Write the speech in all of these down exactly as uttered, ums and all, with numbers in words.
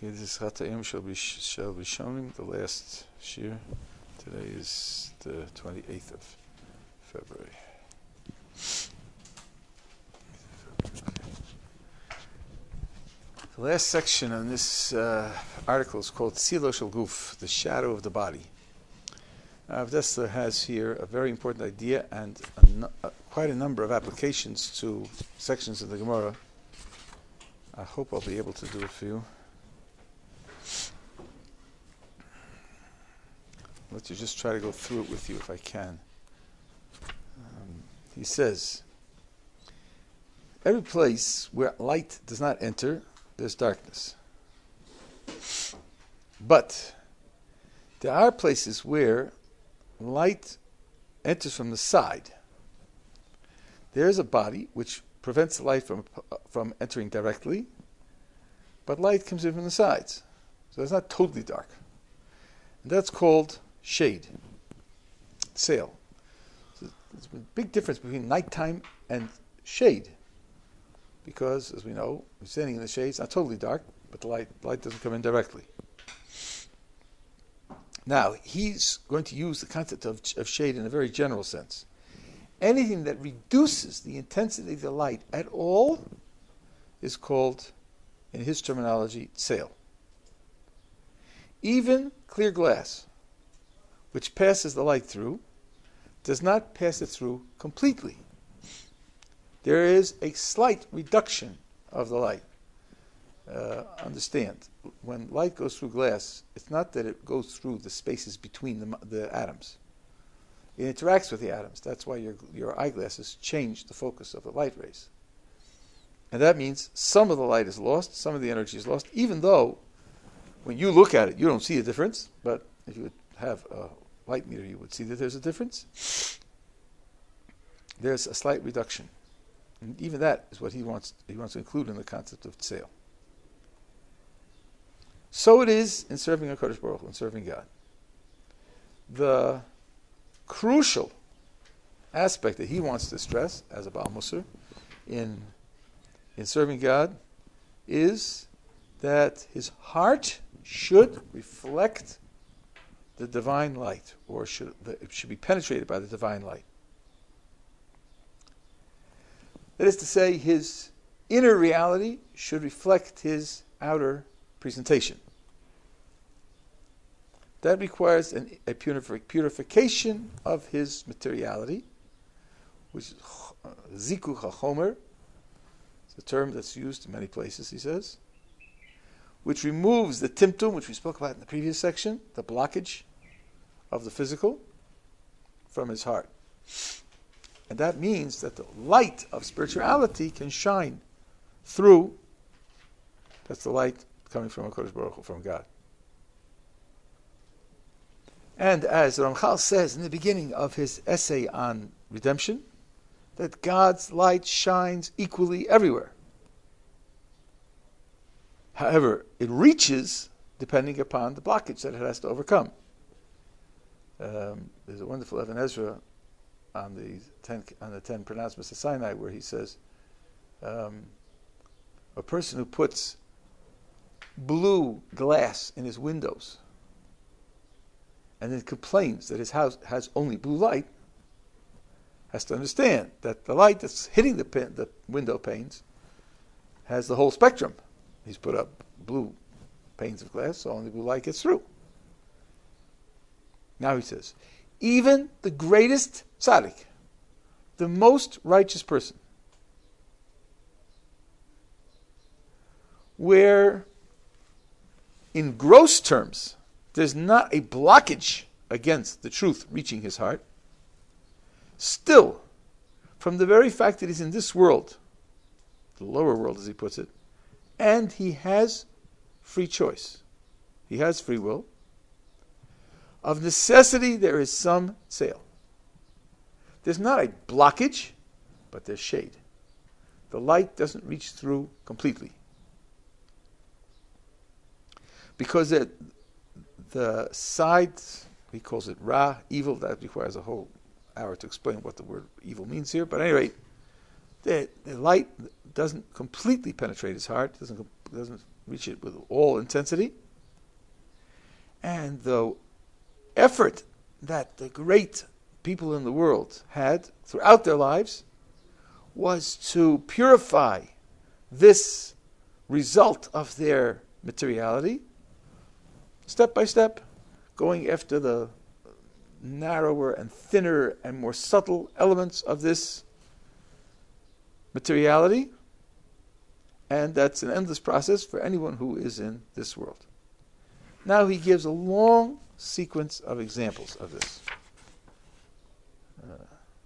Okay, this is Chatayim shall be shall be shown the last shir. Today is the twenty-eighth of February. The last section on this uh, article is called Tzilo Shel Guf, the shadow of the body. Rav Dessler has here a very important idea and a no, uh, quite a number of applications to sections of the Gemara. I hope I'll be able to do it for you. Let you just try to go through it with you if I can. Um, he says, every place where light does not enter, there's darkness. But there are places where light enters from the side. There is a body which prevents the light from from entering directly, but light comes in from the sides. So it's not totally dark. And that's called shade. Sail. So there's a big difference between nighttime and shade. Because, as we know, we're standing in the shade, it's not totally dark, but the light, light doesn't come in directly. Now, he's going to use the concept of, of shade in a very general sense. Anything that reduces the intensity of the light at all is called, in his terminology, sail. Even clear glass, which passes the light through, does not pass it through completely. There is a slight reduction of the light. Uh, understand, when light goes through glass, it's not that it goes through the spaces between the, the atoms. It interacts with the atoms. That's why your, your eyeglasses change the focus of the light rays. And that means some of the light is lost, some of the energy is lost, even though when you look at it, you don't see a difference, but if you would have a light meter, you would see that there's a difference. There's a slight reduction. And even that is what he wants he wants to include in the concept of tzeil. So it is in serving HaKadosh Baruch Hu, in serving God. The crucial aspect that he wants to stress as a Baal Musar in, in serving God is that his heart should reflect the divine light, or should it should be penetrated by the divine light. That is to say, his inner reality should reflect his outer presentation. That requires an, a purific, purification of his materiality, which is zikuch hachomer. It's a term that's used in many places, he says, which removes the timtum, which we spoke about in the previous section, the blockage of the physical, from his heart. And that means that the light of spirituality can shine through. That's the light coming from HaKadosh Baruch Hu, from God. And as Ramchal says in the beginning of his essay on redemption, that God's light shines equally everywhere. However, it reaches depending upon the blockage that it has to overcome. Um, there's a wonderful Even Ezra on the ten on the ten pronouncements of Sinai, where he says, um, a person who puts blue glass in his windows and then complains that his house has only blue light has to understand that the light that's hitting the pin, the window panes has the whole spectrum. He's put up blue panes of glass, so only blue light gets through. Now he says, even the greatest tzaddik, the most righteous person, where in gross terms there's not a blockage against the truth reaching his heart, still, from the very fact that he's in this world, the lower world as he puts it, and he has free choice, he has free will, of necessity there is some sail. There's not a blockage, but there's shade. The light doesn't reach through completely. Because it, the side, he calls it ra, evil, that requires a whole hour to explain what the word evil means here. But at any rate, the, the light doesn't completely penetrate his heart, doesn't doesn't reach it with all intensity. And the effort that the great people in the world had throughout their lives was to purify this result of their materiality, step by step, going after the narrower and thinner and more subtle elements of this materiality. And that's an endless process for anyone who is in this world. Now he gives a long sequence of examples of this. Uh,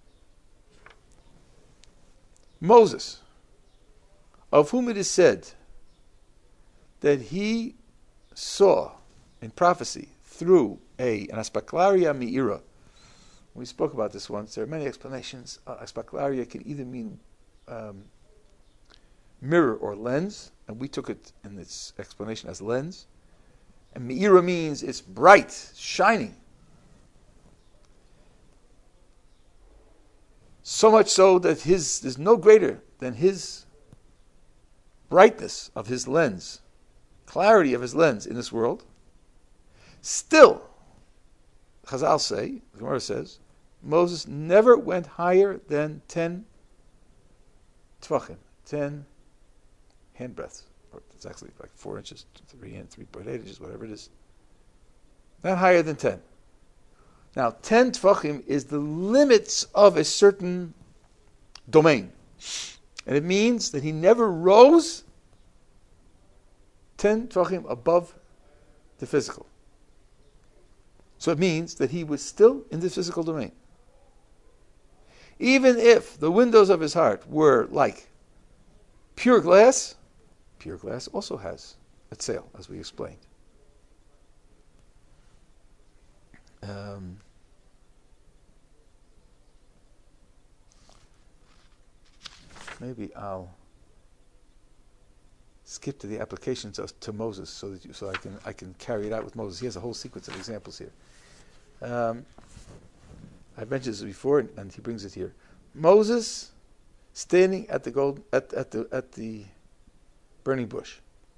Moses, of whom it is said that he saw in prophecy through a an aspaklaria me'ira. We spoke about this once. There are many explanations. Uh, aspaklaria can either mean um, mirror or lens, and we took it in its explanation as lens. And me'ira means it's bright, shining. So much so that his there's no greater than his brightness of his lens, clarity of his lens in this world. Still, Chazal say, the Gemara says, Moses never went higher than ten tvachim, ten handbreadths. It's actually like four inches, three and three point eight inches, whatever it is. Not higher than ten. Now, ten tvachim is the limits of a certain domain. And it means that he never rose ten tvachim above the physical. So it means that he was still in the physical domain. Even if the windows of his heart were like pure glass, pure glass also has a tzeil, as we explained. Um, maybe I'll skip to the applications of, to Moses, so that you, so I can I can carry it out with Moses. He has a whole sequence of examples here. Um, I've mentioned this before, and, and he brings it here. Moses standing at the gold at, at the at the burning bush.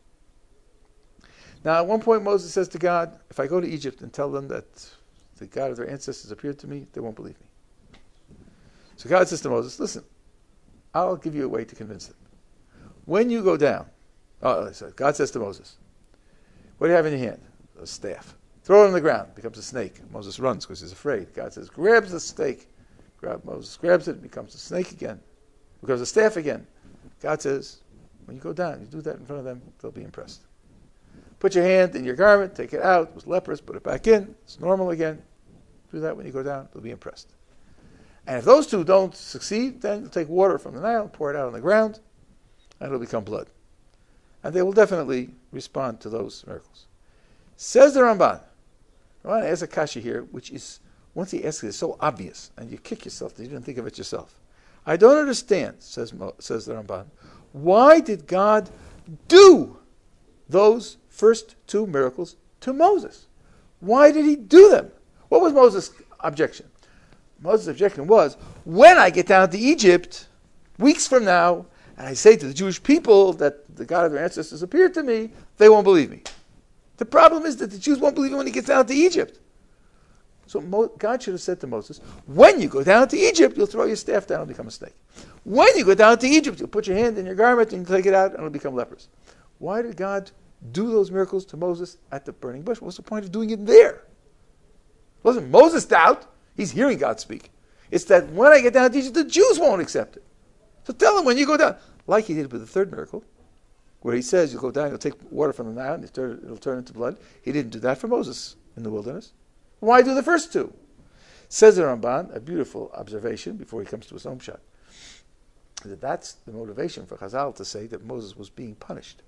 Now, at one point, Moses says to God, "If I go to Egypt and tell them that the God of their ancestors appeared to me, they won't believe me." So God says to Moses, "Listen, I'll give you a way to convince them. When you go down," oh, God says to Moses, "What do you have in your hand?" A staff. Throw it on the ground. It becomes a snake. Moses runs because he's afraid. God says, grabs the snake. Grab, Moses grabs it. It becomes a snake again. It becomes a staff again. God says, when you go down, you do that in front of them, they'll be impressed. Put your hand in your garment. Take it out. It was leprous. Put it back in. It's normal again. Do that when you go down. They'll be impressed. And if those two don't succeed, then you'll take water from the Nile, pour it out on the ground, and it'll become blood. And they will definitely respond to those miracles. Says the Ramban. Ramban asks a kasha here, which is, once he asks it, it's so obvious, and you kick yourself that you didn't think of it yourself. I don't understand, says Mo, says the Ramban, why did God do those first two miracles to Moses? Why did he do them? What was Moses' objection? Moses' objection was, when I get down to Egypt, weeks from now, and I say to the Jewish people that the God of their ancestors appeared to me, they won't believe me. The problem is that the Jews won't believe him when he gets down to Egypt. So Mo- God should have said to Moses, when you go down to Egypt, you'll throw your staff down and become a snake. When you go down to Egypt, you'll put your hand in your garment and you take it out and it'll become leprous. Why did God do those miracles to Moses at the burning bush? What's the point of doing it there? It wasn't Moses' doubt. He's hearing God speak. It's that when I get down to Egypt, the Jews won't accept it. So tell him when you go down, like he did with the third miracle, where he says, you'll go down, you'll take water from the Nile, and it'll turn, it'll turn into blood. He didn't do that for Moses in the wilderness. Why do the first two? Says the Ramban, a beautiful observation before he comes to his own shot, that that's the motivation for Chazal to say that Moses was being punished.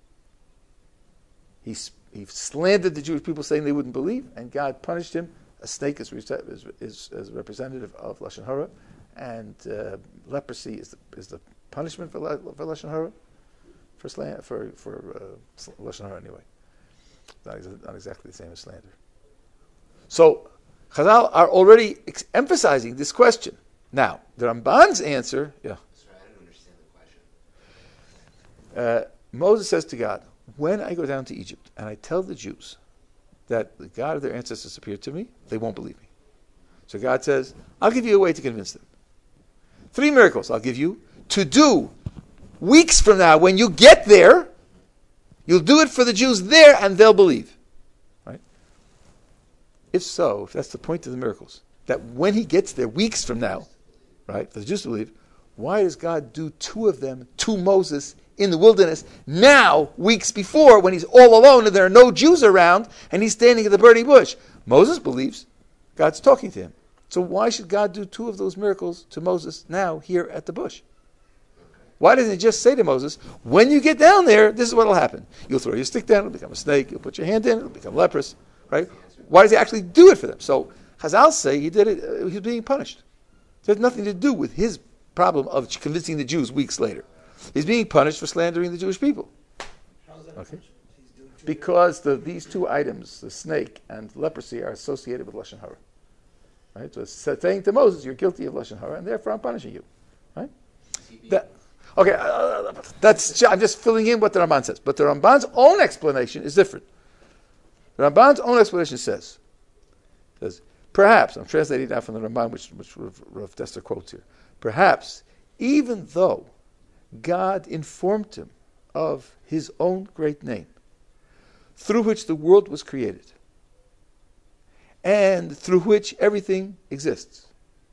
He, he slandered the Jewish people saying they wouldn't believe, and God punished him. A snake is, is, is, is representative of Lashon Hara, and uh, leprosy is the, is the punishment for, for Lashon Hara. For slander, for for uh, Lashon Hara anyway, not, ex- not exactly the same as slander. So Chazal are already ex- emphasizing this question. Now the Ramban's answer, yeah. Sorry, I didn't understand the question. Uh, Moses says to God, when I go down to Egypt and I tell the Jews that the God of their ancestors appeared to me, they won't believe me. So God says, I'll give you a way to convince them. Three miracles I'll give you to do weeks from now. When you get there, you'll do it for the Jews there and they'll believe. Right? If so, if that's the point of the miracles, that when he gets there weeks from now, right, for the Jews to believe, why does God do two of them to Moses in the wilderness now, weeks before, when he's all alone and there are no Jews around and he's standing at the burning bush? Moses believes God's talking to him. So why should God do two of those miracles to Moses now here at the bush? Why doesn't he just say to Moses, when you get down there, this is what will happen. You'll throw your stick down, it'll become a snake. You'll put your hand in, it'll become leprous. Right? Why does he actually do it for them? So Chazal say he did it, uh, he was being punished. It had nothing to do with his problem of convincing the Jews weeks later. He's being punished for slandering the Jewish people. How is that Okay. He's Because the, these two items, the snake and leprosy, are associated with Lashon Hara. Right? So it's saying to Moses, you're guilty of Lashon Hara, and therefore I'm punishing you. Right? That, okay, uh, that's I'm just filling in what the Ramban says. But the Ramban's own explanation is different. The Ramban's own explanation says, says perhaps, I'm translating now from the Ramban, which, which Rav, Rav Dessler quotes here, perhaps, even though God informed him of his own great name, through which the world was created, and through which everything exists.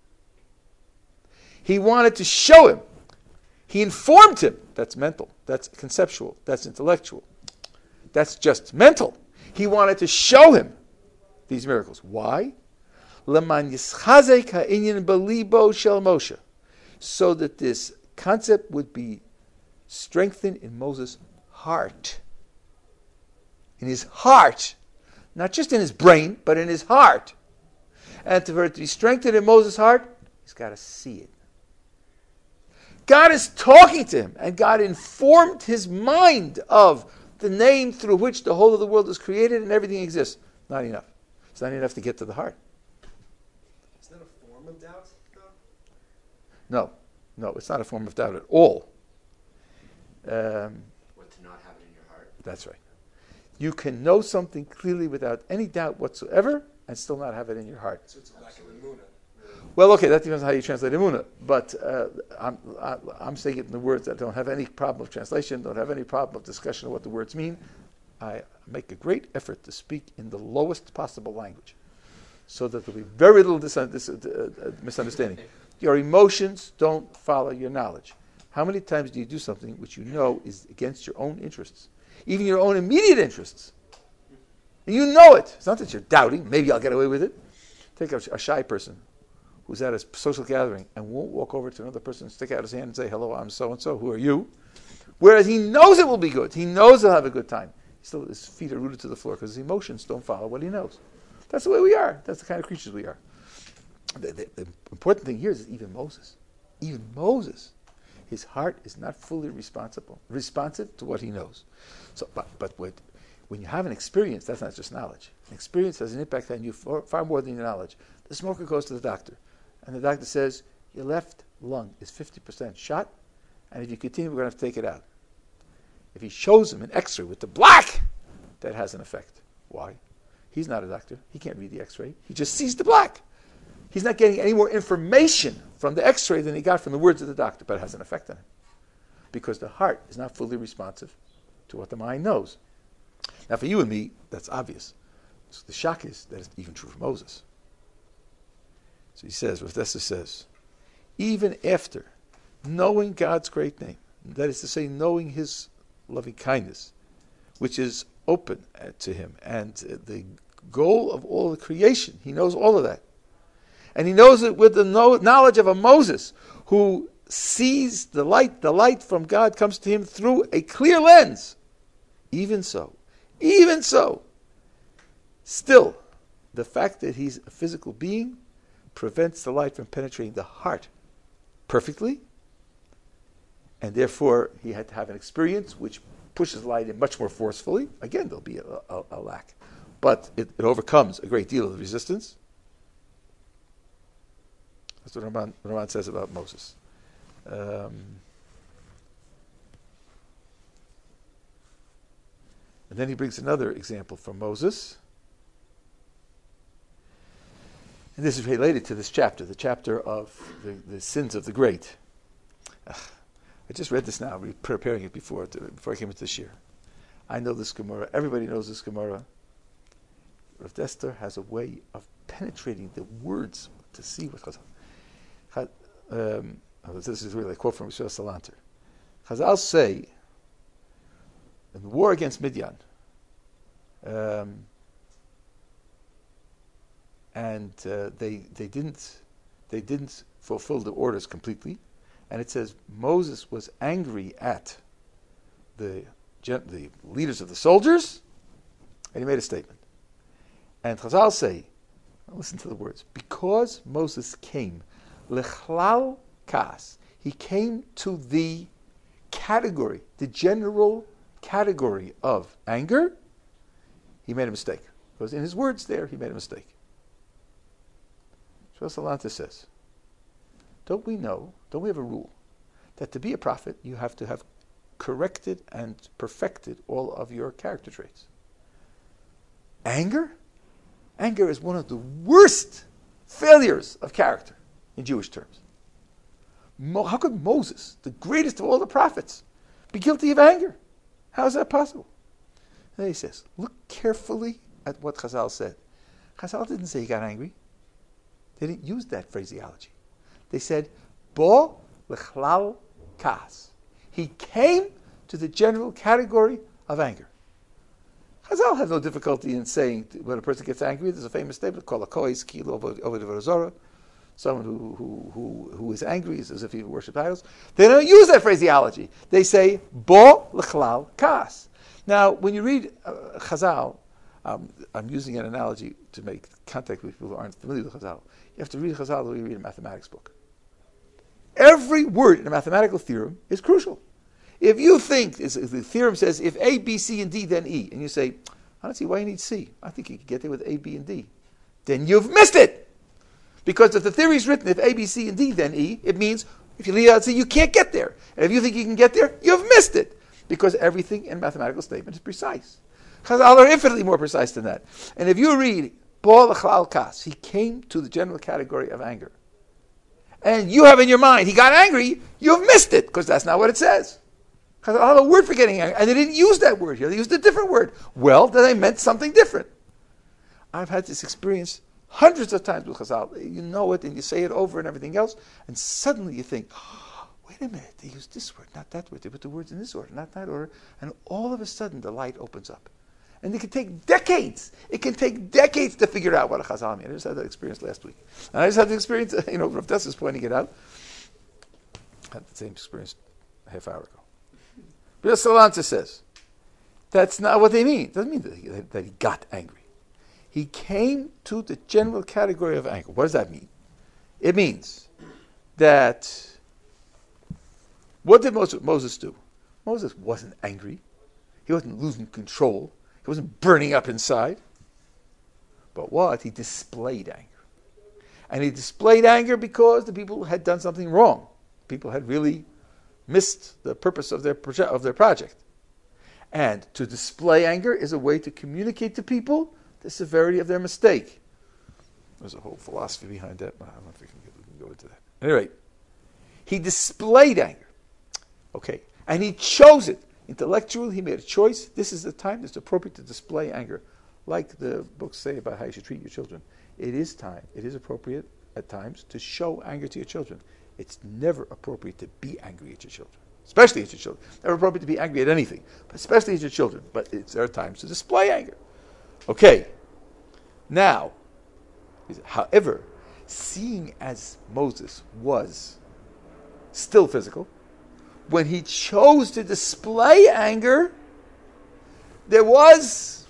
He wanted to show him. He informed him. That's mental. That's conceptual. That's intellectual. That's just mental. He wanted to show him these miracles. Why? Leman yischazek ha'inyan belibo shel Moshe. So that this concept would be strengthened in Moses' heart. In his heart. Not just in his brain, but in his heart. And for it to be strengthened in Moses' heart, he's got to see it. God is talking to him, and God informed his mind of the name through which the whole of the world is created and everything exists. Not enough. It's not enough to get to the heart. Is that a form of doubt, though? No. No, it's not a form of doubt at all. Um, What, to not have it in your heart? that's right. You can know something clearly without any doubt whatsoever and still not have it in your heart. So it's a lack of emunah. Well, okay, that depends on how you translate emunah. But uh, I'm, I, I'm saying it in the words that don't have any problem of translation, don't have any problem of discussion of what the words mean. I make a great effort to speak in the lowest possible language so that there'll be very little dis- dis- uh, uh, misunderstanding. Your emotions don't follow your knowledge. How many times do you do something which you know is against your own interests? Even your own immediate interests. And you know it. It's not that you're doubting, maybe I'll get away with it. Take a, a shy person who's at a social gathering and won't walk over to another person and stick out his hand and say, hello, I'm so-and-so, who are you? Whereas he knows it will be good. He knows he'll have a good time. Still, his feet are rooted to the floor because his emotions don't follow what he knows. That's the way we are. That's the kind of creatures we are. The, the, the important thing here is that even Moses, even Moses, his heart is not fully responsible, responsive to what he knows. So, but, but what, when you have an experience, that's not just knowledge. An experience has an impact on you far, far more than your knowledge. The smoker goes to the doctor, and the doctor says, your left lung is fifty percent shot, and if you continue, we're going to have to take it out. If he shows him an x-ray with the black, that has an effect. Why? He's not a doctor. He can't read the x-ray. He just sees the black. He's not getting any more information from the x-ray than he got from the words of the doctor, but it has an effect on him. Because the heart is not fully responsive to what the mind knows. Now for you and me, that's obvious. So the shock is that it's even true for Moses. So he says, Rav Dessler says, even after knowing God's great name, that is to say, knowing his loving kindness, which is open to him, and the goal of all the creation, he knows all of that. And he knows it with the knowledge of a Moses who sees the light. The light from God comes to him through a clear lens. Even so, even so, still, the fact that he's a physical being prevents the light from penetrating the heart perfectly. And therefore, he had to have an experience which pushes light in much more forcefully. Again, there'll be a, a, a lack. But it, it overcomes a great deal of resistance. That's what Ramban, Ramban says about Moses. Um, And then he brings another example from Moses. And this is related to this chapter, the chapter of the, the sins of the great. Ugh, I just read this now, re- preparing it before to, before I came into this year. I know this Gemara. Everybody knows this Gemara. Rav Dester has a way of penetrating the words to see what Chazal. Um, oh, this is really a quote from Yisrael Salanter. Chazal say, in the war against Midian, um, and uh, they they didn't they didn't fulfill the orders completely, and it says Moses was angry at the the leaders of the soldiers, and he made a statement. And Chazal say, listen to the words, because Moses came, lechlal kas, he came to the category, the general category of anger, he made a mistake. Because in his words there, he made a mistake. Shmuel Salanter says, don't we know, don't we have a rule, that to be a prophet, you have to have corrected and perfected all of your character traits. Anger? Anger is one of the worst failures of character in Jewish terms. Mo- how could Moses, the greatest of all the prophets, be guilty of anger? How is that possible? And then he says, look carefully at what Chazal said. Chazal didn't say he got angry. They didn't use that phraseology. They said, Bo lechlal kas. He came to the general category of anger. Chazal have no difficulty in saying when a person gets angry. There's a famous statement called a kois kilo over zora. Someone who, who, who, who is angry is as if he worshipped idols. They don't use that phraseology. They say, Bo lechlal kas. Now, when you read uh, Chazal, um, I'm using an analogy to make contact with people who aren't familiar with Chazal. You have to read Chazal the way you read a mathematics book. Every word in a mathematical theorem is crucial. If you think, if the theorem says, if A, B, C, and D, then E, and you say, I don't see why you need C. I think you can get there with A, B, and D. Then you've missed it. Because if the theory is written, if A, B, C, and D, then E, it means if you leave out C, you can't get there. And if you think you can get there, you've missed it. Because everything in a mathematical statement is precise. Chazal are infinitely more precise than that. And if you read, Bo lechlal kas, he came to the general category of anger. And you have in your mind, he got angry, you've missed it, because that's not what it says. Chazal have a word for getting angry, and they didn't use that word here, they used a different word. Well, then they meant something different. I've had this experience hundreds of times with Chazal. You know it, and you say it over and everything else, and suddenly you think, oh, wait a minute, they used this word, not that word. They put the words in this order, not that order. And all of a sudden, the light opens up. And it can take decades. It can take decades to figure out what a Chazal means. I just had that experience last week. And I just had the experience, you know, Rav Dess is pointing it out. I had the same experience a half hour ago. But Salanter says, that's not what they mean. It doesn't mean that he, that he got angry. He came to the general category of anger. What does that mean? It means that, what did Moses, Moses do? Moses wasn't angry. He wasn't losing control. He wasn't burning up inside. But what? He displayed anger. And he displayed anger because the people had done something wrong. People had really missed the purpose of their proje- of their project. And to display anger is a way to communicate to people the severity of their mistake. There's a whole philosophy behind that, but I don't think we can go into that. Anyway, he displayed anger. Okay. And he chose it. Intellectually, he made a choice. This is the time that's appropriate to display anger. Like the books say about how you should treat your children. It is time, it is appropriate at times to show anger to your children. It's never appropriate to be angry at your children. Especially at your children. Never appropriate to be angry at anything, but especially at your children. But it's, there are times to display anger. Okay. Now, however, seeing as Moses was still physical, when he chose to display anger, there was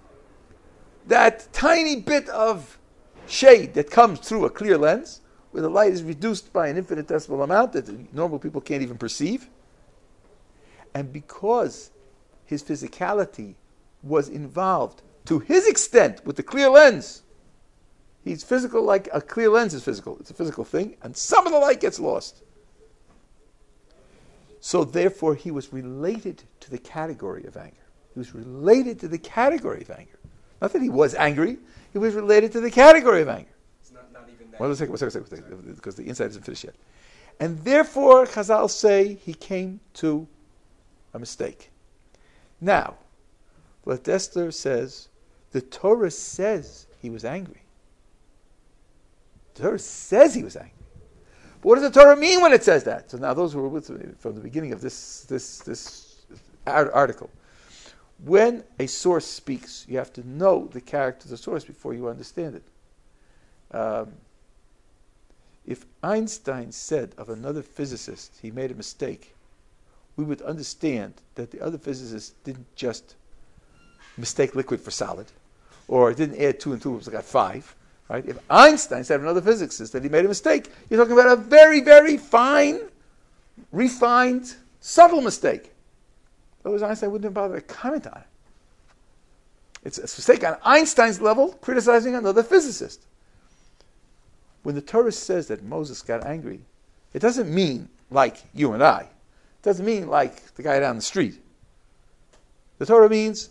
that tiny bit of shade that comes through a clear lens, where the light is reduced by an infinitesimal amount that normal people can't even perceive. And because his physicality was involved to his extent with the clear lens, he's physical like a clear lens is physical. It's a physical thing, and some of the light gets lost. So therefore, he was related to the category of anger. He was related to the category of anger. Not that he was angry. He was related to the category of anger. It's not, not even that. One second, one second, one second, one second, because the insight isn't finished yet. And therefore, Chazal say he came to a mistake. Now, what Dessler says, the Torah says he was angry. The Torah says he was angry. But what does the Torah mean when it says that? So now those who were with me from the beginning of this, this, this article, when a source speaks, you have to know the character of the source before you understand it. Um, if Einstein said of another physicist he made a mistake, we would understand that the other physicist didn't just mistake liquid for solid, or didn't add two and two, it got five. Right? If Einstein said of another physicist that he made a mistake, you're talking about a very, very fine, refined, subtle mistake. Otherwise, Einstein wouldn't have bothered to comment on it. It's a mistake on Einstein's level, criticizing another physicist. When the Torah says that Moses got angry, it doesn't mean like you and I. It doesn't mean like the guy down the street. The Torah means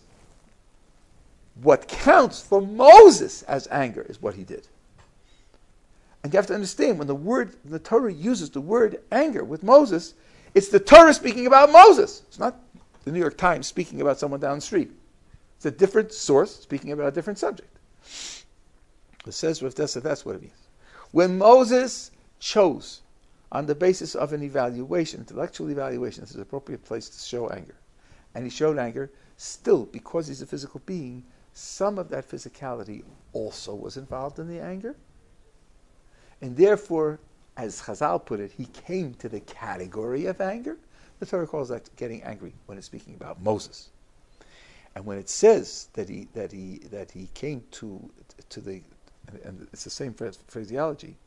what counts for Moses as anger is what he did. And you have to understand, when the word, the Torah uses the word anger with Moses, it's the Torah speaking about Moses. It's not the New York Times speaking about someone down the street. It's a different source speaking about a different subject. It says with this, that's what it means. When Moses chose on the basis of an evaluation, intellectual evaluation, this is an appropriate place to show anger. And he showed anger, still, because he's a physical being, some of that physicality also was involved in the anger. And therefore, as Chazal put it, he came to the category of anger. The Torah calls that getting angry when it's speaking about Moses. And when it says that he that he that he came to to the and, and it's the same phrase, phraseology,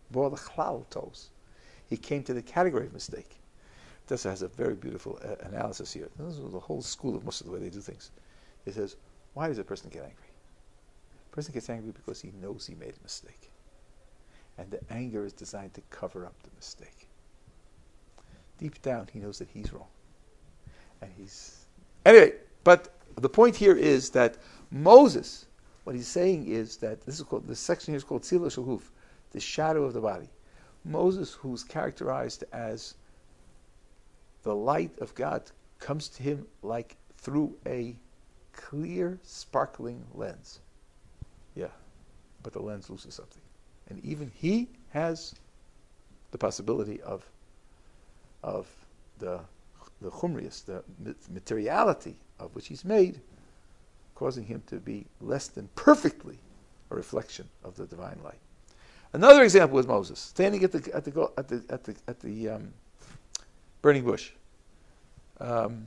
he came to the category of mistake. Tessa has a very beautiful uh, analysis here. This is the whole school of most of the way they do things. It says, why does a person get angry? A person gets angry because he knows he made a mistake. And the anger is designed to cover up the mistake. Deep down, he knows that he's wrong. And he's... Anyway, but the point here is that Moses, what he's saying is that, this is called, this section here is called Tzila Shel Guf, the shadow of the body. Moses, who's characterized as the light of God, comes to him like through a clear, sparkling lens. Yeah, but the lens loses something. And even he has the possibility of of the the chumrius, the materiality of which he's made, causing him to be less than perfectly a reflection of the divine light. Another example was Moses standing at the at the at the at the, at the um, burning bush. Um,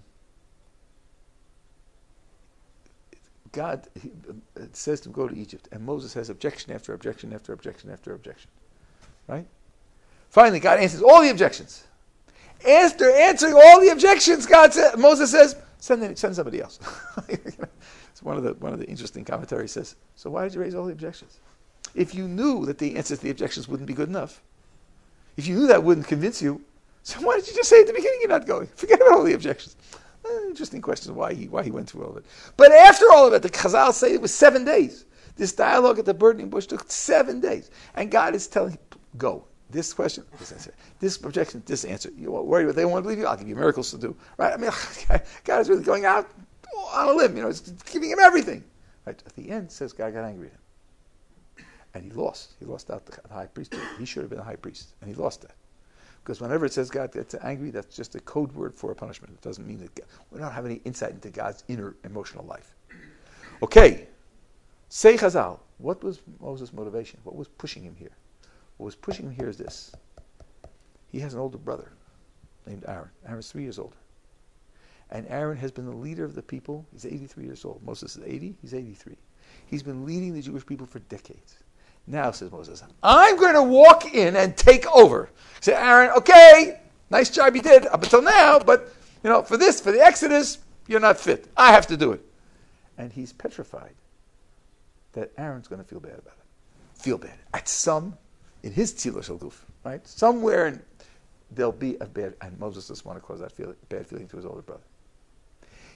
God, he, it says to go to Egypt, and Moses has objection after objection after objection after objection. Right? Finally, God answers all the objections. After answering all the objections, God said, Moses says, send, send somebody else. It's one of the one of the interesting commentaries says, so why did you raise all the objections? If you knew that the answers to the objections wouldn't be good enough, if you knew that wouldn't convince you, so why did you just say at the beginning you're not going? Forget about all the objections. Uh, interesting question why he why he went through all of it. But after all of it, the Chazal say it was seven days. This dialogue at the burning bush took seven days. And God is telling him, go. This question, this answer. This objection, this answer. You won't worry what they want to believe you. I'll give you miracles to do. Right? I mean, God is really going out on a limb. You know, it's giving him everything. Right? At the end, says God got angry at him. And he lost. He lost out the high priesthood. He should have been a high priest. And he lost that. Because whenever it says God gets angry, that's just a code word for a punishment. It doesn't mean that God, we don't have any insight into God's inner emotional life. Okay. Say Chazal. What was Moses' motivation? What was pushing him here? What was pushing him here is this. He has an older brother named Aaron. Aaron's three years older. And Aaron has been the leader of the people. He's eighty-three years old. Moses is eighty. He's eighty-three. He's been leading the Jewish people for decades. Now, says Moses, I'm going to walk in and take over. Say, Aaron, okay, nice job you did up until now, but, you know, for this, for the Exodus, you're not fit. I have to do it. And he's petrified that Aaron's going to feel bad about it. Feel bad. At some, in his Tzila Shel Guf, right? Somewhere in, there'll be a bad, and Moses doesn't want to cause that feel, bad feeling to his older brother.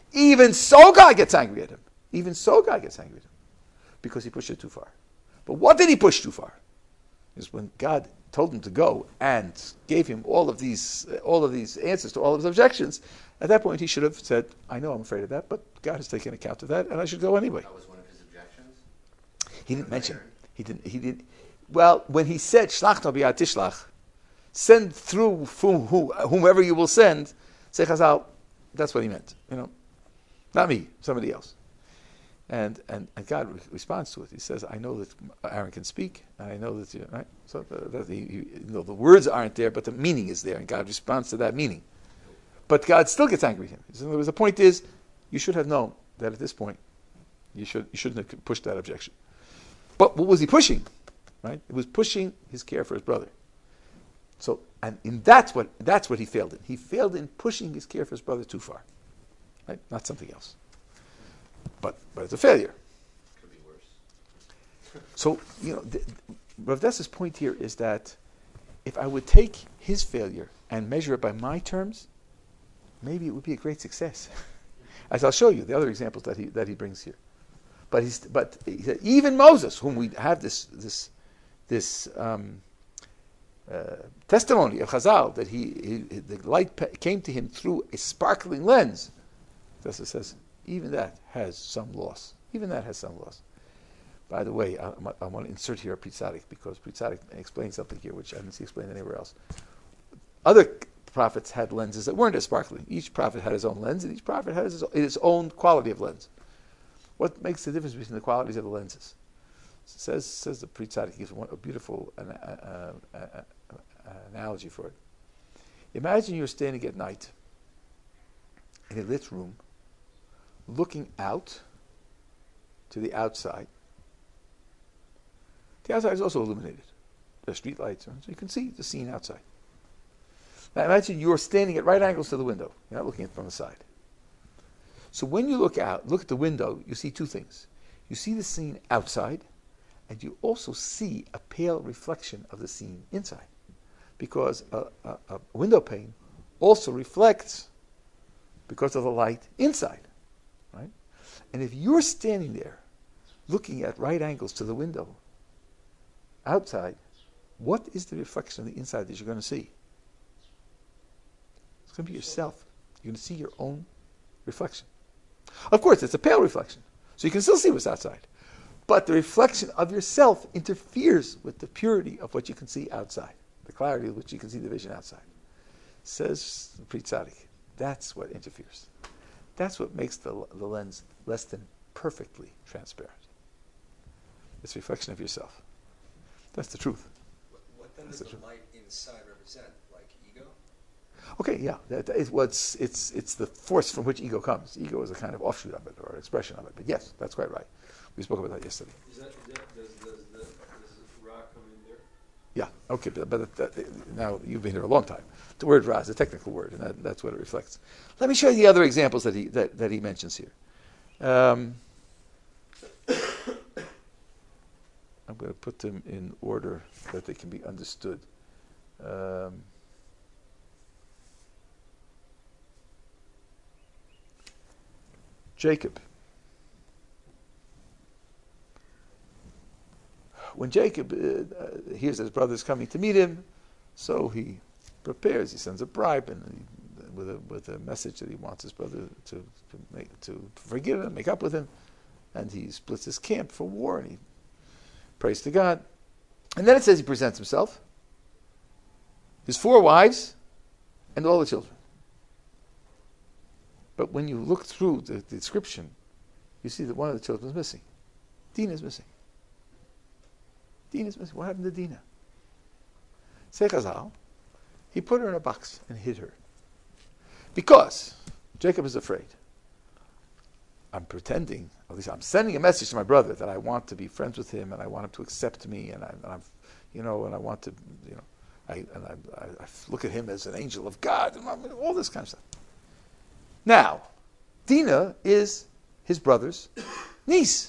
Even so, God gets angry at him. Even so, God gets angry at him because he pushed it too far. But what did he push too far? Is when God told him to go and gave him all of these, all of these answers to all of his objections. At that point, he should have said, "I know I'm afraid of that, but God has taken account of that, and I should go anyway." That was one of his objections? He didn't mention. He didn't. He didn't. Well, when he said "Shlach no b'yad tishlach," send through whomever you will send, say Chazal, that's what he meant. You know, not me, somebody else. And and, and God re- responds to it. He says, "I know that Aaron can speak, and I know that you right." So uh, that he, he, you know, the words aren't there, but the meaning is there, and God responds to that meaning. But God still gets angry at him. So the point is, you should have known that at this point, you should you shouldn't have pushed that objection. But what was he pushing? Right? It was pushing his care for his brother. So, and in that's what that's what he failed in. He failed in pushing his care for his brother too far. Right? Not something else. But but it's a failure. Could be worse. So, you know, the, Rav Dessa's point here is that if I would take his failure and measure it by my terms, maybe it would be a great success. As I'll show you the other examples that he that he brings here. But he's but he said, even Moses, whom we have this this this um, uh, testimony of Chazal that he, he the light pe- came to him through a sparkling lens. Dessa says even that has some loss. Even that has some loss. By the way, I, I want to insert here a Pri Tzadik because Pri Tzadik explains something here which I didn't see explained anywhere else. Other prophets had lenses that weren't as sparkling. Each prophet had his own lens, and each prophet had his, his own quality of lens. What makes the difference between the qualities of the lenses? Says says the Pri Tzadik, gives one, a beautiful uh, uh, uh, uh, analogy for it. Imagine you're standing at night in a lit room, looking out to the outside. The outside is also illuminated. There are street lights, so you can see the scene outside. Now imagine you're standing at right angles to the window. You're not looking at it from the side. So when you look out, look at the window, you see two things. You see the scene outside, and you also see a pale reflection of the scene inside. Because a, a, a window pane also reflects because of the light inside. Right? And if you're standing there looking at right angles to the window outside, what is the reflection of the inside that you're going to see? It's going to be yourself. You're going to see your own reflection. Of course, it's a pale reflection, so you can still see what's outside. But the reflection of yourself interferes with the purity of what you can see outside, the clarity with which you can see the vision outside. Says the Pri Tzadik, that's what interferes. That's what makes the, the lens less than perfectly transparent. It's a reflection of yourself. That's the truth. What, what then That's does the the truth. light inside represent? Like ego? Okay, yeah, that, that is what's it's it's the force from which ego comes. Ego is a kind of offshoot of it or an expression of it. But yes, that's quite right. We spoke about that yesterday. Is that, is that does, does, the, does Ra come in there? Yeah, okay, but, but that, now you've been here a long time. The word Ra is a technical word, and that, that's what it reflects. Let me show you the other examples that he that, that he mentions here. Um, I'm going to put them in order that they can be understood. Um, Jacob. When Jacob uh, uh, hears that his brother is coming to meet him, so he prepares. He sends a bribe and he, with a with a message that he wants his brother to to, make, to forgive him, make up with him, and he splits his camp for war and he prays to God. And then it says he presents himself, his four wives, and all the children. But when you look through the, the description, you see that one of the children is missing. Dinah is missing. Dinah is missing. What happened to Dinah? Say Chazal, he put her in a box and hid her. Because Jacob is afraid. I'm pretending, at least I'm sending a message to my brother that I want to be friends with him and I want him to accept me and, I, and I'm, you know, and I want to, you know, I, and I, I, I look at him as an angel of God and all this kind of stuff. Now, Dinah is his brother's niece.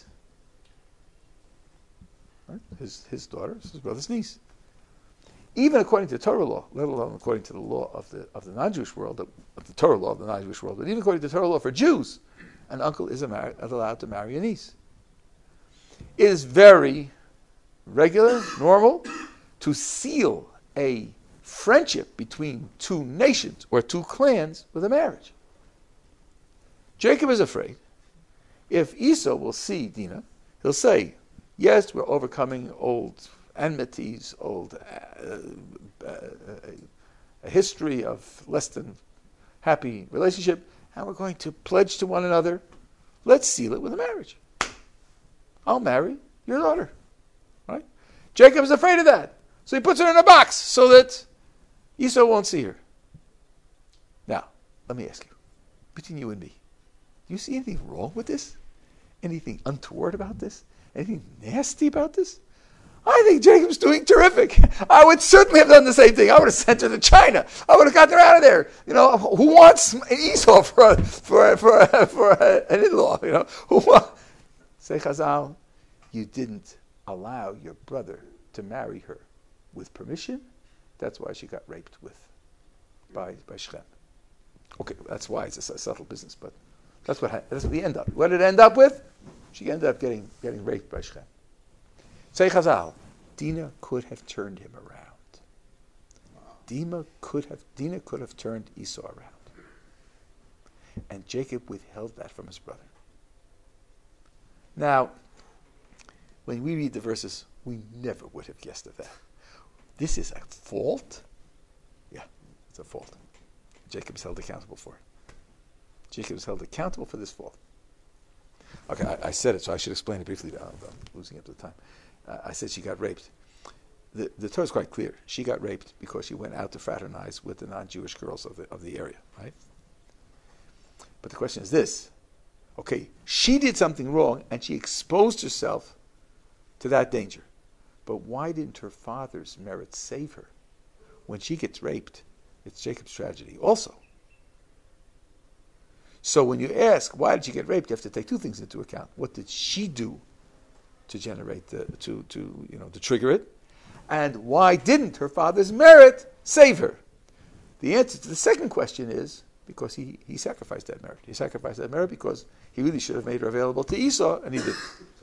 Right? His his daughter is his brother's niece. Even according to Torah law, let alone according to the law of the of the non-Jewish world, of the Torah law of the non-Jewish world, but even according to Torah law for Jews, an uncle is allowed to marry a niece. It is very regular, normal, to seal a friendship between two nations or two clans with a marriage. Jacob is afraid if Esau will see Dinah, he'll say, yes, we're overcoming old enmities, old uh, uh, a history of less than happy relationship, and we're going to pledge to one another, let's seal it with a marriage. I'll marry your daughter. Right? Jacob's afraid of that. So he puts her in a box so that Esau won't see her. Now, let me ask you, between you and me, do you see anything wrong with this? Anything untoward about this? Anything nasty about this? I think Jacob's doing terrific. I would certainly have done the same thing. I would have sent her to China. I would have gotten her out of there. You know, who wants Esau for a, for a, for a, for a, an in-law? You know, who wants? Say Chazal, you didn't allow your brother to marry her with permission. That's why she got raped with by by Shechem. Okay, that's why it's a, a subtle business, but that's what that's what we end up. What did it end up with? She ended up getting getting raped by Shechem. Say Chazal, Dinah could have turned him around. Dinah could have Dinah could have turned Esau around, and Jacob withheld that from his brother. Now, when we read the verses, we never would have guessed of that. This is a fault? Yeah, it's a fault. Jacob is held accountable for it. Jacob is held accountable for this fault. Okay, I, I said it, so I should explain it briefly. I'm, I'm losing up to the time. Uh, I said she got raped. The, the Torah is quite clear. She got raped because she went out to fraternize with the non-Jewish girls of the, of the area, right? But the question is this. Okay, she did something wrong and she exposed herself to that danger. But why didn't her father's merit save her? When she gets raped, it's Jacob's tragedy also. So when you ask, why did she get raped, you have to take two things into account. What did she do to generate the, to, to, you know, to trigger it? And why didn't her father's merit save her? The answer to the second question is, because he, he sacrificed that merit. He sacrificed that merit because he really should have made her available to Esau, and he didn't.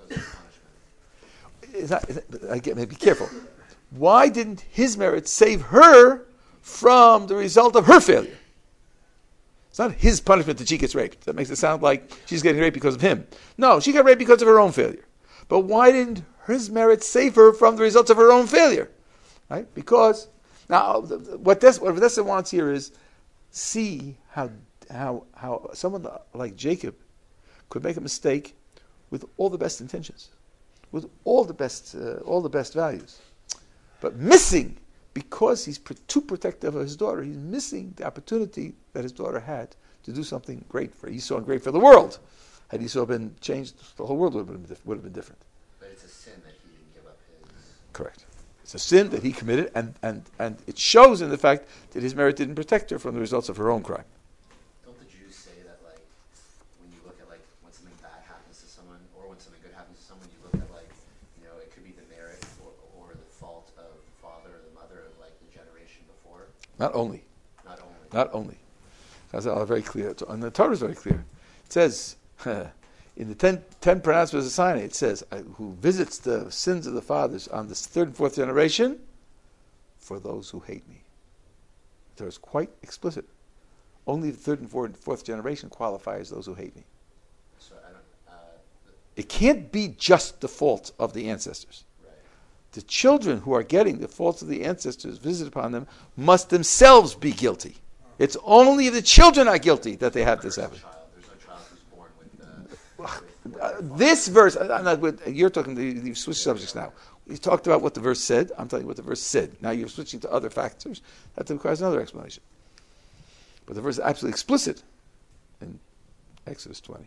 It's not, it's not, again, be careful. Why didn't his merit save her from the result of her failure? It's not his punishment that she gets raped. That makes it sound like she's getting raped because of him. No, she got raped because of her own failure. But why didn't his merit save her from the results of her own failure? Right? Because, now, what this, what Vanessa wants here is, see how how how someone like Jacob could make a mistake with all the best intentions, with all the best uh, all the best values, but missing, because he's too protective of his daughter, he's missing the opportunity that his daughter had to do something great for Esau and great for the world. Had Esau been changed, the whole world would have been, would have been different. But it's a sin that he didn't give up his... Correct. It's a sin that he committed, and, and, and it shows in the fact that his merit didn't protect her from the results of her own crime. Don't the Jews say that, like, when you look at, like, when something bad happens to someone, or when something good happens to someone, you look at, like, you know, it could be the merit or, or the fault of the father or the mother of, like, the generation before? Not only. Not only. Not only. That's very clear. And the Torah is very clear. It says, in the ten, ten pronouncements of Sinai, it says, who visits the sins of the fathers on the third and fourth generation, for those who hate me. The Torah is quite explicit. Only the third and fourth, fourth generation qualify as those who hate me. So I don't, uh, it can't be just the fault of the ancestors. right. The children who are getting the faults of the ancestors visited upon them must themselves be guilty. It's only the children are guilty that they have this happen. There's no child who's born with... Uh, with Uh, this verse, I'm not with, you're talking, you've switched subjects now. You talked about what the verse said. I'm telling you what the verse said. Now you're switching to other factors. That requires another explanation. But the verse is absolutely explicit in Exodus twenty.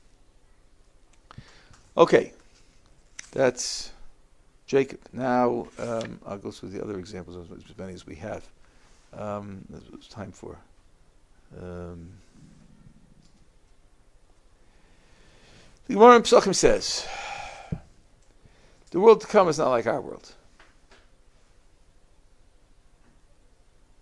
Okay, that's Jacob. Now um, I'll go through the other examples, as many as we have. Um, there's time for. Um, The Gemara in Pesachim says, the world to come is not like our world.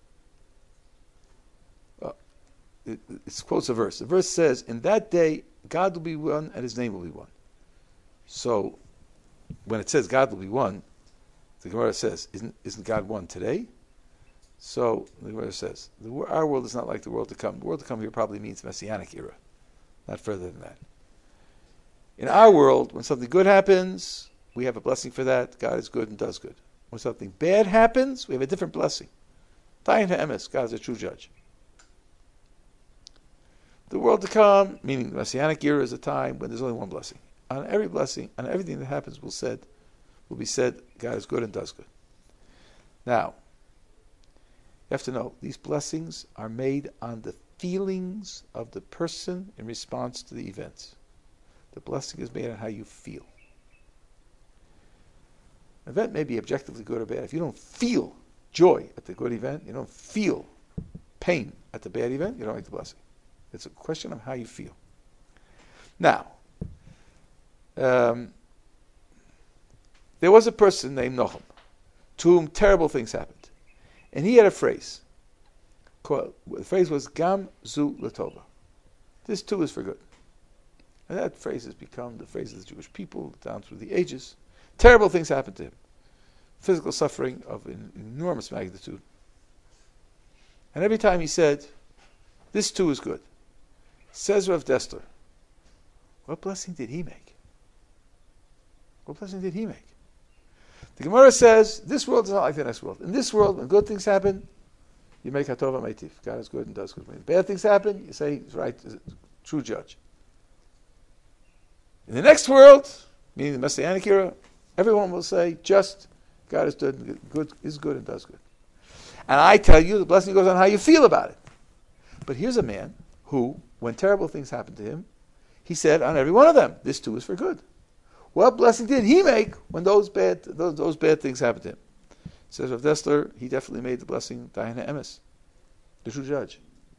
Uh, it, it quotes a verse. The verse says, in that day, God will be one and His name will be one. So, when it says God will be one, the Gemara says, isn't, isn't God one today? So, the Gemara says, the, our world is not like the world to come. The world to come here probably means Messianic era, not further than that. In our world, when something good happens, we have a blessing for that. God is good and does good. When something bad happens, we have a different blessing. Dayan ha'emes, God is a true judge. The world to come, meaning the Messianic era, is a time when there's only one blessing. On every blessing, on everything that happens, will said, will be said, God is good and does good. Now, you have to know, these blessings are made on the feelings of the person in response to the events. The blessing is made on how you feel. An event may be objectively good or bad. If you don't feel joy at the good event, you don't feel pain at the bad event, you don't make the blessing. It's a question of how you feel. Now, um, there was a person named Nochum, to whom terrible things happened. And he had a phrase. Called, the phrase was, Gam zu latova. This too is for good. And that phrase has become the phrase of the Jewish people down through the ages. Terrible things happened to him. Physical suffering of an enormous magnitude. And every time he said, this too is good. Says Rav Dessler, what blessing did he make? What blessing did he make? The Gemara says, this world is not like the next world. In this world, when good things happen, you make hatova meitiv. God is good and does good. When bad things happen, you say, he's right, he's a true judge. In the next world, meaning the Messianic era, everyone will say, just, God is good, good is good and does good. And I tell you, the blessing goes on how you feel about it. But here's a man who, when terrible things happened to him, he said on every one of them, this too is for good. What blessing did he make when those bad those, those bad things happened to him? Says Rav Dessler, he definitely made the blessing Dayan ha'emes, the true judge.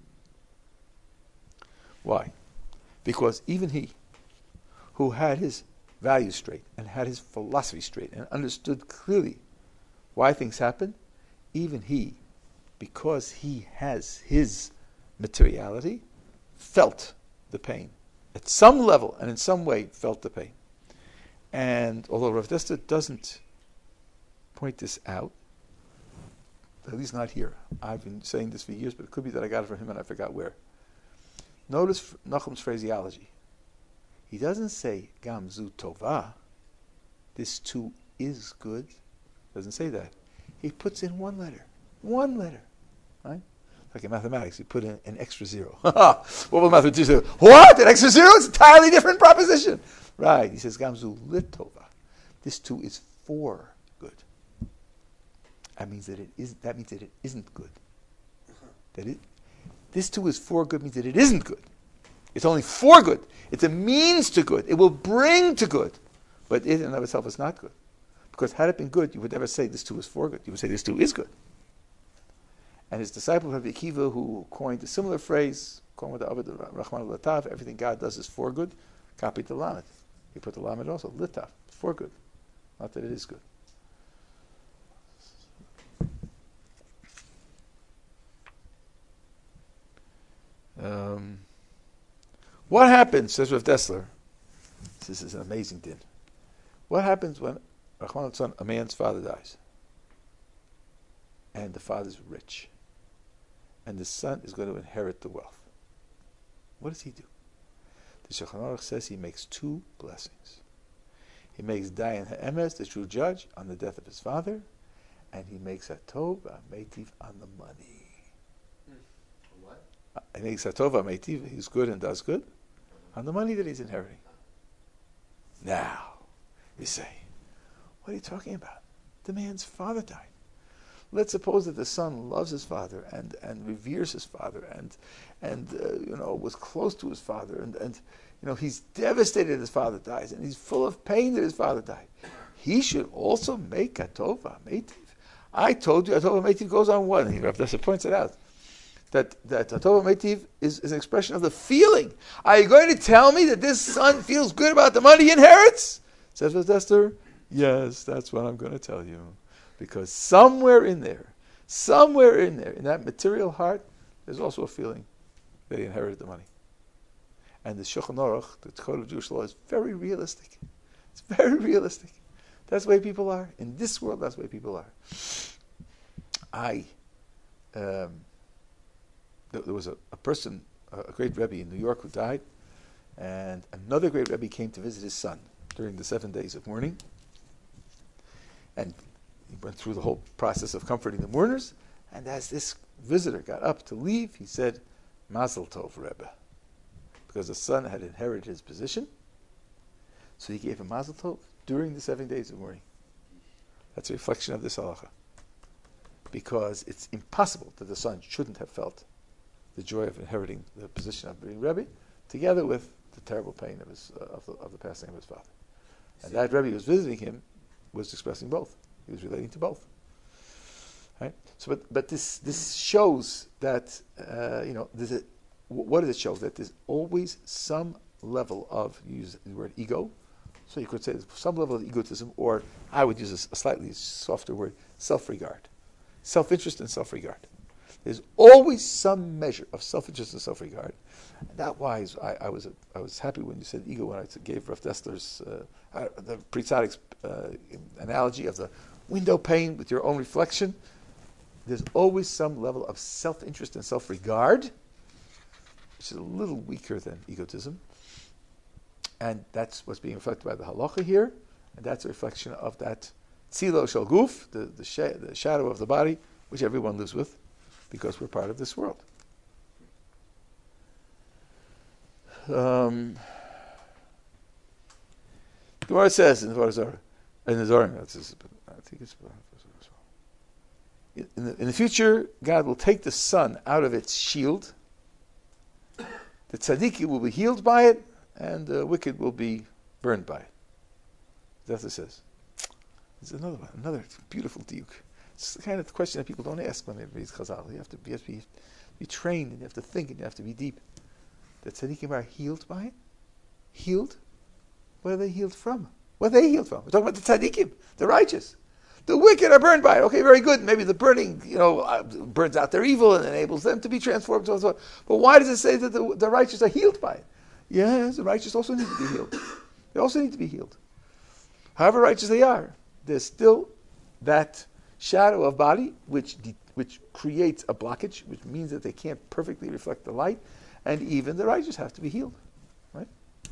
Why? Because even he, who had his values straight and had his philosophy straight and understood clearly why things happen, even he, because he has his materiality, felt the pain. At some level and in some way felt the pain. And although Rav Dessler doesn't point this out, at least not here. I've been saying this for years, but it could be that I got it from him and I forgot where. Notice Nachum's phraseology. He doesn't say Gam zu tova, this too is good. Doesn't say that. He puts in one letter. One letter. Right? Like in mathematics, you put in an extra zero. What will mathematics do? What? An extra zero? It's an entirely different proposition. Right. He says Gam zu litova. This too is for good. That means that it is that means that it isn't good. That it this too is for good means that it isn't good. It's only for good. It's a means to good. It will bring to good. But it in and of itself is not good. Because had it been good, you would never say this too is for good. You would say this too is good. And his disciple Rabbi Akiva, who coined a similar phrase, everything God does is for good, copied the Lamed. He put the Lamed also, Litav, for good. Not that it is good. Um, what happens, says Rav Dessler, this is an amazing din. What happens when a man's father dies? And the father's rich. And the son is going to inherit the wealth. What does he do? The Shulchan Aruch says he makes two blessings. He makes Dayan ha'emes, the true judge, on the death of his father, and he makes Hatov ha'meitiv on the money. What? He makes Hatov ha'meitiv, he's good and does good, on the money that he's inheriting. Now, you say, what are you talking about? The man's father died. Let's suppose that the son loves his father and, and reveres his father and and uh, you know was close to his father and, and you know he's devastated that his father dies and he's full of pain that his father died. He should also make Hatov ha'meitiv. I told you Hatov ha'meitiv goes on what? And Rav Dessler points it out. That that Hatov ha'meitiv is, is an expression of the feeling. Are you going to tell me that this son feels good about the money he inherits? Says Rav Dessler, yes, that's what I'm going to tell you. Because somewhere in there, somewhere in there, in that material heart, there's also a feeling that he inherited the money. And the Shulchan Aruch, the code of Jewish law, is very realistic. It's very realistic. That's the way people are. In this world, that's the way people are. I, um, there, there was a, a person, a great Rebbe in New York who died, and another great Rebbe came to visit his son during the seven days of mourning. And he went through the whole process of comforting the mourners, and as this visitor got up to leave, he said, Mazel Tov, Rebbe. Because the son had inherited his position, so he gave him Mazel Tov during the seven days of mourning. That's a reflection of this halacha. Because it's impossible that the son shouldn't have felt the joy of inheriting the position of being Rebbe, together with the terrible pain of his uh, of, the, of the passing of his father. And that Rebbe who was visiting him was expressing both. He was relating to both. Right? So, but but this this shows that uh, you know there's a, what does it show? That there's always some level of, you use the word ego, so you could say there's some level of egotism, or I would use a, a slightly softer word, self-regard, self-interest and self-regard. There's always some measure of self-interest and self-regard. And that wise, I, I was I was happy when you said ego, when I gave Rav Dessler's uh, uh, the Pri Tzadik's uh, analogy of the window pane with your own reflection. There's always some level of self-interest and self-regard, which is a little weaker than egotism. And that's what's being reflected by the halacha here. And that's a reflection of that tzilo shel guf, the, the, sh- the shadow of the body, which everyone lives with, because we're part of this world. Um, the Gemara says in the Zohar, in the Zohar, I think it's in the, in the future, God will take the sun out of its shield. The tzaddikim will be healed by it, and the wicked will be burned by it. That's what it says. There's another one, another beautiful diuk. It's the kind of question that people don't ask when they read Chazal. You have to be, you have to be, be trained, and you have to think, and you have to be deep. The tzaddikim are healed by it? Healed? What are they healed from? What are they healed from? We're talking about the tzaddikim, the righteous. The wicked are burned by it. Okay, very good. Maybe the burning, you know, uh, burns out their evil and enables them to be transformed. So on, so on. But why does it say that the, the righteous are healed by it? Yes, the righteous also need to be healed. They also need to be healed. However righteous they are, there's still that shadow of body which de- which creates a blockage, which means that they can't perfectly reflect the light, and even the righteous have to be healed. Right?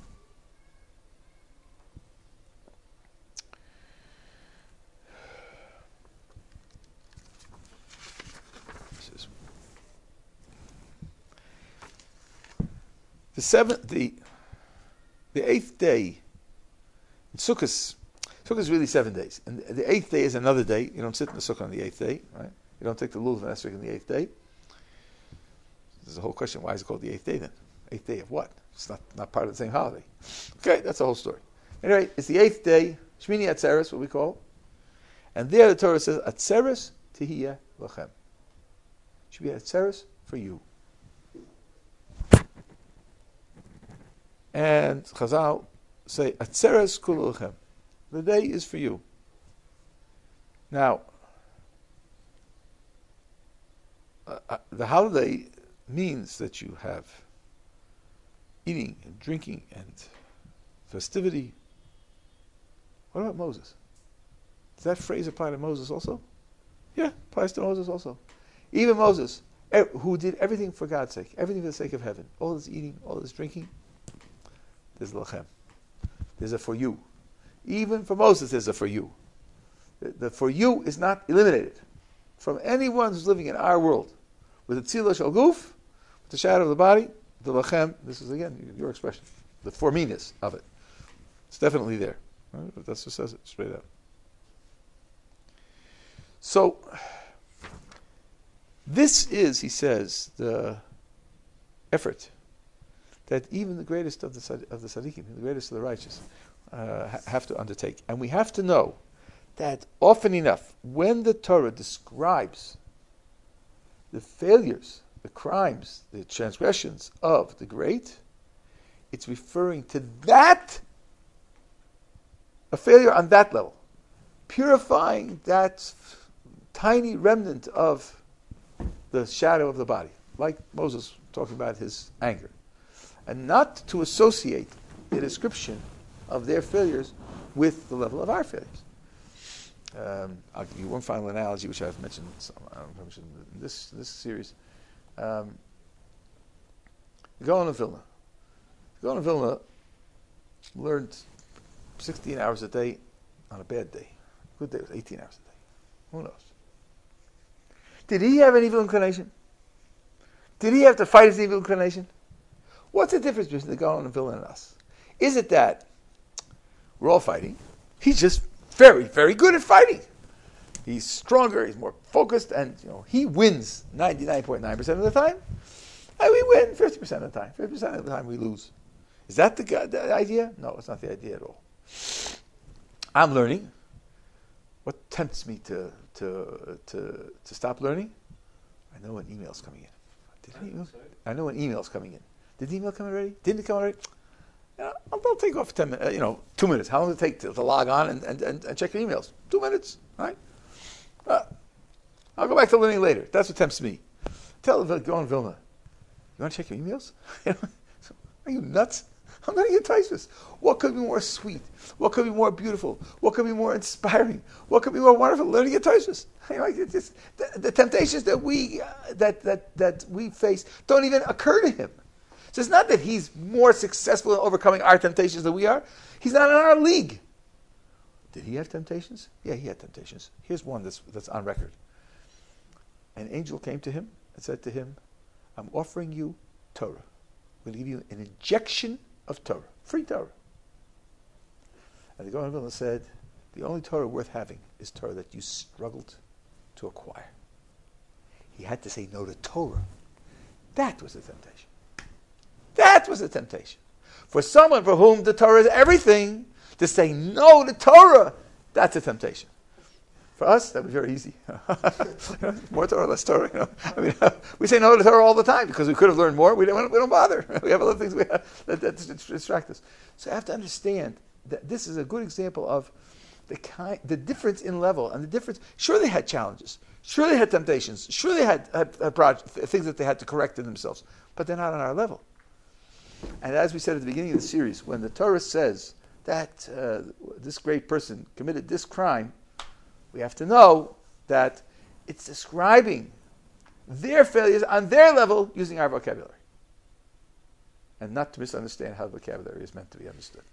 The seventh, the the eighth day in Sukkot. Sukkot is really seven days, and the eighth day is another day. You don't sit in the sukkah on the eighth day, right? You don't take the lulav and esrog on the eighth day. There's a whole question: why is it called the eighth day then? Eighth day of what? It's not not part of the same holiday. Okay, that's the whole story. Anyway, it's the eighth day, Shmini Atzeres, what we call, and there the Torah says Atzeres Tihiyeh Lachem. Should be Atzeres for you. And Chazal say, Atzeres Kul Lechem. The day is for you. Now, uh, uh, the holiday means that you have eating and drinking and festivity. What about Moses? Does that phrase apply to Moses also? Yeah, applies to Moses also. Even Moses, who did everything for God's sake, everything for the sake of heaven, all this eating, all this drinking, there's Lachem. There's a for you. Even for Moses, there's a for you. The, the for you is not eliminated from anyone who's living in our world. With the tzila shel guf, with the shadow of the body, the Lachem, this is again your expression, the for me-ness of it. It's definitely there. Right? But that's what says it straight out. So, this is, he says, the effort that even the greatest of the of the tzaddikim, the greatest of the righteous, uh, ha- have to undertake. And we have to know that often enough, when the Torah describes the failures, the crimes, the transgressions of the great, it's referring to that, a failure on that level, purifying that tiny remnant of the shadow of the body, like Moses talking about his anger. and not to associate the description of their failures with the level of our failures. Um, I'll give you one final analogy, which I've mentioned, some, I don't know if I mentioned in this, this series. Um, the Gaon of Vilna. The Gaon of Vilna learned sixteen hours a day on a bad day. Good day was eighteen hours a day. Who knows? Did he have an evil inclination? Did he have to fight his evil inclination? What's the difference between the Gaon of Vilna and us? Is it that we're all fighting? He's just very, very good at fighting. He's stronger, he's more focused, and you know he wins ninety-nine point nine percent of the time. And we win fifty percent of the time. fifty percent of the time we lose. Is that the, the idea? No, it's not the idea at all. I'm learning. What tempts me to to to to stop learning? I know an email's coming in. Did an email? I know an email's coming in. Did the email come in already? Didn't it come already? You know, I'll, I'll take off ten minutes. Uh, you know, two minutes. How long does it take to, to log on and, and, and, and check your emails? Two minutes. All right. Uh, I'll go back to learning later. That's what tempts me. Tell the Gaon Vilna, you want to check your emails? Are you nuts? I'm going to get Taisus. What could be more sweet? What could be more beautiful? What could be more inspiring? What could be more wonderful? Learning at Taisus. You know, it's just, the, the temptations that we uh, that that that we face don't even occur to him. So it's not that he's more successful in overcoming our temptations than we are. He's not in our league. Did he have temptations? Yeah, he had temptations. Here's one that's that's on record. An angel came to him and said to him, "I'm offering you Torah. I'm going to give you an injection of Torah, free Torah." And the Gaon of Vilna said, "The only Torah worth having is Torah that you struggled to acquire." He had to say no to Torah. That was a temptation. That was a temptation. For someone for whom the Torah is everything, to say no to Torah, that's a temptation. For us, that was very easy. More Torah, less Torah. You know? I mean, we say no to Torah all the time because we could have learned more. We don't, we don't bother. We have other things we have that, that distract us. So I have to understand that this is a good example of the kind, the difference in level and the difference. Sure, they had challenges. Sure, they had temptations. Sure, they had, had, had project, things that they had to correct in themselves. But they're not on our level. And as we said at the beginning of the series, when the Torah says that uh, this great person committed this crime, we have to know that it's describing their failures on their level using our vocabulary. And not to misunderstand how the vocabulary is meant to be understood.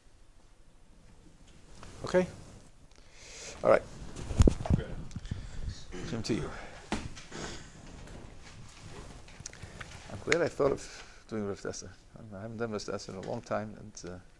Okay? All right. Okay. Jim, to you. I'm glad I thought of doing Rav Tessa. I haven't done Rav Tessa in a long time, and uh,